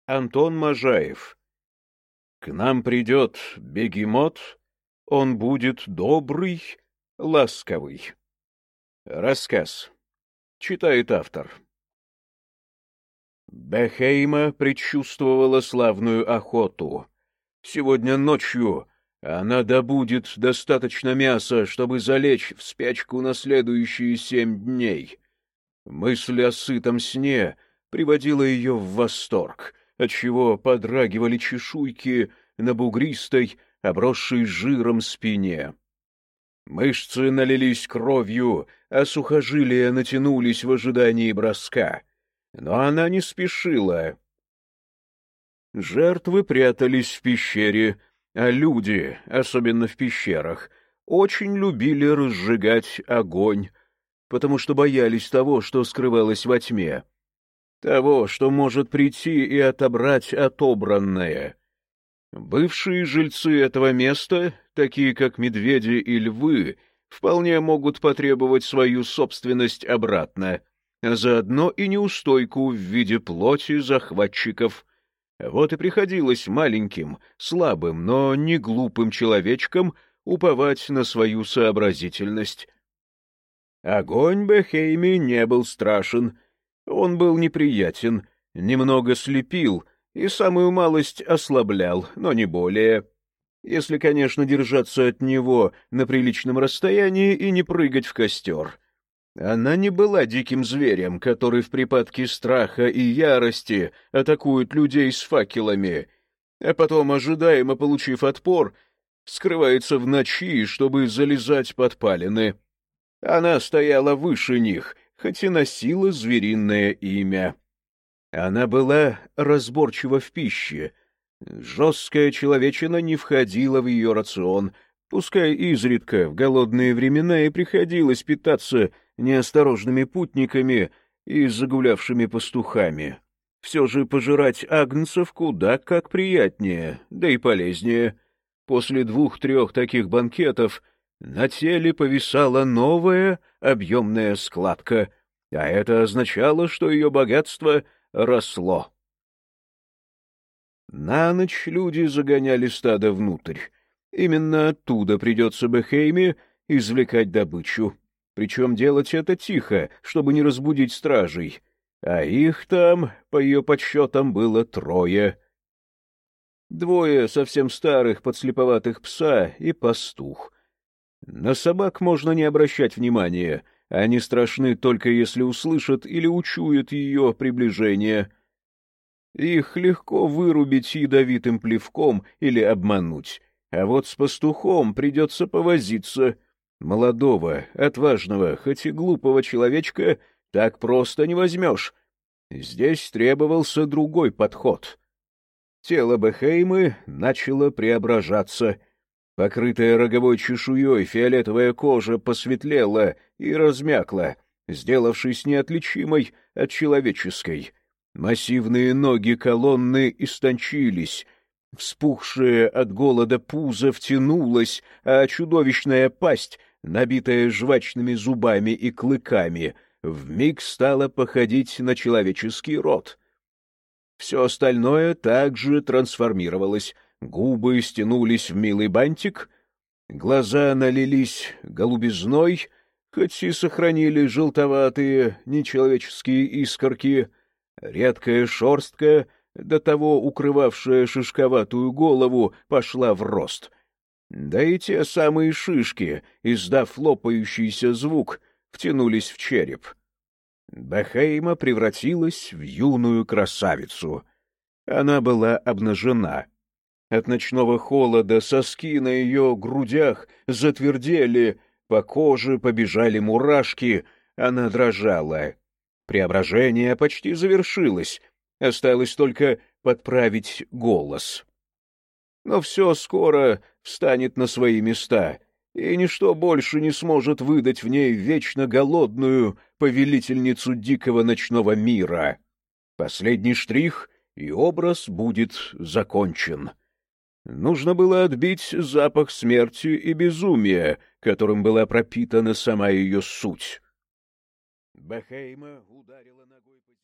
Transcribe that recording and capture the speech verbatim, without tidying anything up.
Антон Можаев. К нам придет бегемот, он будет добрый, ласковый. Рассказ. Читает автор. Бехейма предчувствовала славную охоту. Сегодня ночью она добудет достаточно мяса, чтобы залечь в спячку на следующие семь дней. Мысль о сытом сне приводила ее в восторг, отчего подрагивали чешуйки на бугристой, обросшей жиром спине. Мышцы налились кровью, а сухожилия натянулись в ожидании броска. Но она не спешила. Жертвы прятались в пещере, а люди, особенно в пещерах, очень любили разжигать огонь, потому что боялись того, что скрывалось во тьме, того, что может прийти и отобрать отобранное. Бывшие жильцы этого места, такие как медведи и львы, вполне могут потребовать свою собственность обратно, а заодно и неустойку в виде плоти захватчиков. Вот и приходилось маленьким, слабым, но не глупым человечкам уповать на свою сообразительность. Огонь Бехейме не был страшен, он был неприятен, немного слепил и самую малость ослаблял, но не более. Если, конечно, держаться от него на приличном расстоянии и не прыгать в костер. Она не была диким зверем, который в припадке страха и ярости атакует людей с факелами, а потом, ожидаемо получив отпор, скрывается в ночи, чтобы залезать под палены. Она стояла выше них, хоть и носила звериное имя. Она была разборчива в пище. Жесткая человечина не входила в ее рацион, пускай изредка в голодные времена и приходилось питаться неосторожными путниками и загулявшими пастухами. Все же пожирать агнцев куда как приятнее, да и полезнее. После двух-трех таких банкетов на теле повисала новая объемная складка, а это означало, что ее богатство росло. На ночь люди загоняли стадо внутрь. Именно оттуда придется Бехейме извлекать добычу. Причем делать это тихо, чтобы не разбудить стражей. А их там, по ее подсчетам, было трое. Двое совсем старых подслеповатых пса и пастух. На собак можно не обращать внимания, они страшны только если услышат или учуют ее приближение. Их легко вырубить ядовитым плевком или обмануть, а вот с пастухом придется повозиться. Молодого, отважного, хоть и глупого человечка так просто не возьмешь. Здесь требовался другой подход. Тело Бехеймы начало преображаться. Покрытая роговой чешуей фиолетовая кожа посветлела и размякла, сделавшись неотличимой от человеческой. Массивные ноги колонны истончились, вспухшее от голода пузо втянулось, а чудовищная пасть, набитая жвачными зубами и клыками, вмиг стала походить на человеческий рот. Все остальное также трансформировалось. Губы стянулись в милый бантик, глаза налились голубизной, хоть и сохранили желтоватые нечеловеческие искорки. Редкая шерстка, до того укрывавшая шишковатую голову, пошла в рост. Да и те самые шишки, издав лопающийся звук, втянулись в череп. Бехейма превратилась в юную красавицу. Она была обнажена. От ночного холода соски на ее грудях затвердели, по коже побежали мурашки, она дрожала. Преображение почти завершилось, осталось только подправить голос. Но все скоро встанет на свои места, и ничто больше не сможет выдать в ней вечно голодную повелительницу дикого ночного мира. Последний штрих, и образ будет закончен. Нужно было отбить запах смерти и безумия, которым была пропитана сама ее суть. Бехейма ударила ногой по